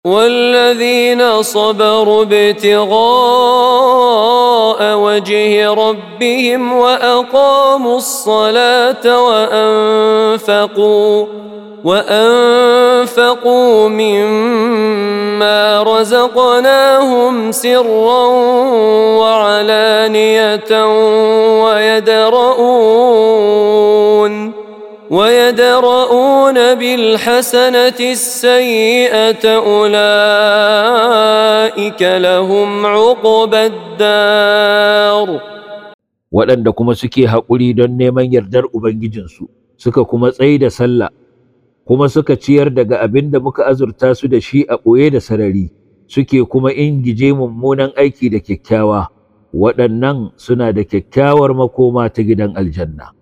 والذين صبروا ابتغاء وجه ربهم وأقاموا الصلاة وأنفقوا مما رزقناهم سرا وعلانية ويدرؤون بالحسنة السيئة أولئك لهم عقبى الدار. waɗanda kuma suke haƙuri don neman yardar Ubangijinsu, suka kuma tsaida sallah, kuma suka ciyar daga abin da muka azurta su da shi a ɓoye da sarari, suke kuma ingije mummunan aiki da kyakkyawa, waɗannan suna da kyakkyawar makoma ta gidan aljanna.